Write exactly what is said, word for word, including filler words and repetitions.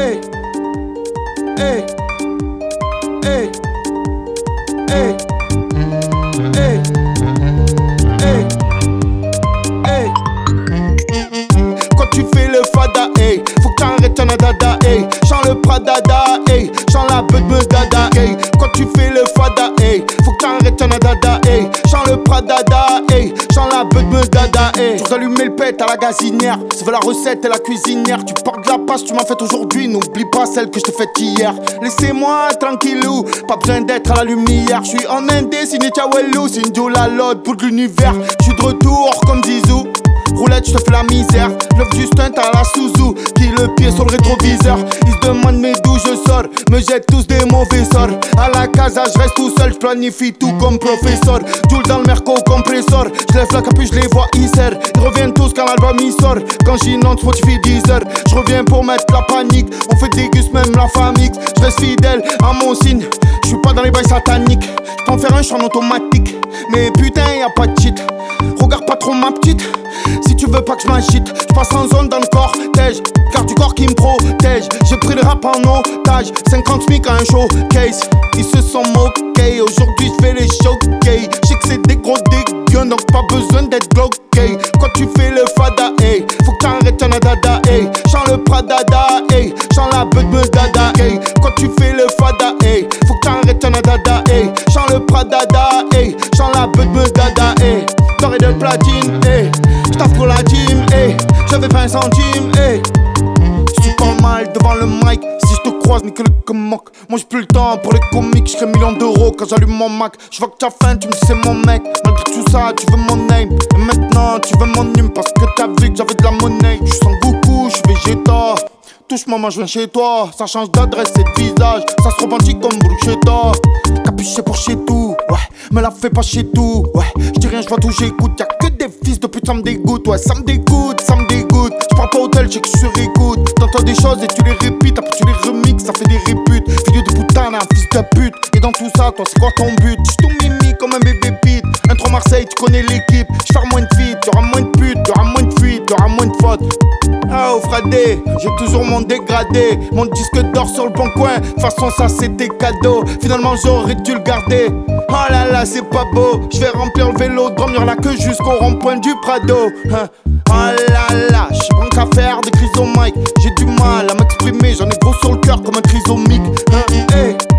Hey, hey, hey, hey, hey, hey, hey. Quand tu fais le fada, hey, faut que t'arrêtes ton adada, hey. Chant le pradada, hey, chant la beuh me dada, hey. Quand tu fais le fada, hey, faut que t'arrêtes ton adada, hey. Chant le pradada, hey, chant la beuh me dada, hey. Toujours allumer le pet à la gazinière, ça veut la recette et la cuisinière. Tu portes de la passe, tu m'as fait aujourd'hui, n'oublie pas celle que je t'ai faite hier. Laissez-moi tranquillou, pas besoin d'être à la lumière. J'suis en Indé, signé Tchawelou, Sindio la lode, bout de l'univers. J'suis de retour comme Zizou. Roulette, je te fais la misère. L'offre du stunt à la Suzu, qui le pied sur le rétroviseur. Ils se demandent mais d'où je sors, me jettent tous des mauvais sorts. À la casa, je reste tout seul, je planifie tout comme professeur. Joule dans le merco compresseur, je lève la capuche, je les vois hisser. Ils reviennent tous quand l'album y sort. Quand j'inonde, Spotify Deezer. Je reviens pour mettre la panique, on fait des gus, même la famille. Je reste fidèle à mon signe, je suis pas dans les bails sataniques. Je peux en faire un chant automatique, mais putain y'a pas de cheat. Regarde pas trop ma petite, si tu veux pas que je m'agite. Je passe en zone dans le cortège, car du corps qui me protège. J'ai pris le rap en otage, cinquante smic à un showcase. Ils se sont moqués, aujourd'hui je fais les showcase. Je sais que c'est des gros dégueux, donc pas besoin d'être bloqué. Quand tu fais le fada, hey, faut que t'arrêtes ton adada, hey. Chant le pradada, hey, chant la beuh me dada, hey. Quand tu fais le fada, hey, faut que t'arrêtes ton adada, hey. Chant le pradada, hey, chant la beuh me dada, hey. Doré de platine, hey. J'taffe pour la team, hey. J'avais pas un centime, hey. Si tu parles mal devant le mic, si je te croise, nique le que moque. Moi j'ai plus le temps pour les comiques, j'serais millions d'euros quand j'allume mon Mac. J'vois que t'as faim, tu me dis c'est mon mec. Malgré tout ça, tu veux mon name. Et maintenant, tu veux mon name parce que t'as vu que j'avais de la monnaie. J'suis sans Goku, j'suis végéta. Touche maman, je viens chez toi. Ça change d'adresse et de visage, ça se revendique comme bruschetta. Capuché pour chez tout, ouais, me la fais pas chez tout, ouais. J'dis rien, j'vois tout, j'écoute. Y'a que des fils de pute, ça me dégoûte, ouais. Ça me dégoûte, ça me dégoûte. J'pars pas au hôtel, j'sais que j'suis sur écoute. T'entends des choses et tu les répètes, après tu les remixes, ça fait des réputes. Vidéo de putain, un fils de pute. Et dans tout ça, toi c'est quoi ton but? J'suis tout mimi comme un bébé pit. Intro Marseille, tu connais l'équipe. J'fais moins de feat, y'aura moins de pute, y'aura moins de fuite, y'aura moins de fautes. Ah oh fradé, j'ai toujours mon dégradé. Mon disque d'or sur le bon coin, de toute façon ça c'était cadeau. Finalement j'aurais dû le garder. Oh là là c'est pas beau, je vais remplir le vélodrome, y'en a que jusqu'au rond-point du Prado, hein. Oh là là, j'sais bon qu'à faire des crises au mic. J'ai du mal à m'exprimer, j'en ai gros sur le cœur comme un trisomique, hein. Hey.